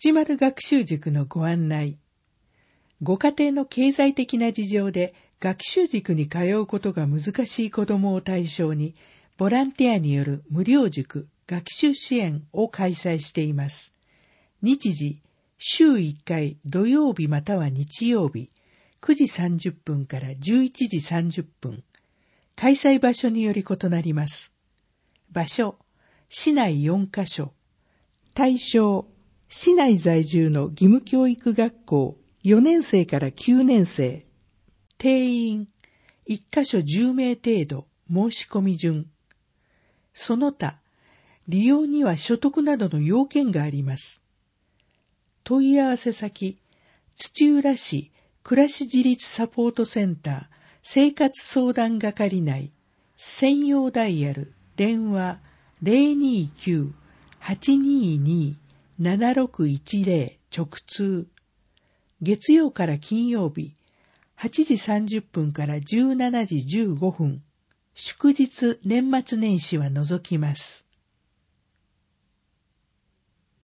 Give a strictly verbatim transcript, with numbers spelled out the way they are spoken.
土丸学習塾のご案内。ご家庭の経済的な事情で学習塾に通うことが難しい子どもを対象に、ボランティアによる無料塾、学習支援を開催しています。日時、週いっかい土曜日または日曜日、くじさんじゅっぷんからじゅういちじさんじゅっぷん。開催場所により異なります。場所、市内よんカ所。対象、市内在住の義務教育学校よねん生からきゅうねん生。定員、いっカ所じゅうめい程度、申し込み順。その他、利用には所得などの要件があります。問い合わせ先、土浦市暮らし自立サポートセンター生活相談係内、専用ダイヤル、電話 ゼロにきゅう はちにに ななろくいちゼロ 直通。月曜から金曜日、はちじさんじゅっぷんからじゅうしちじじゅうごふん。祝日、年末年始は除きます。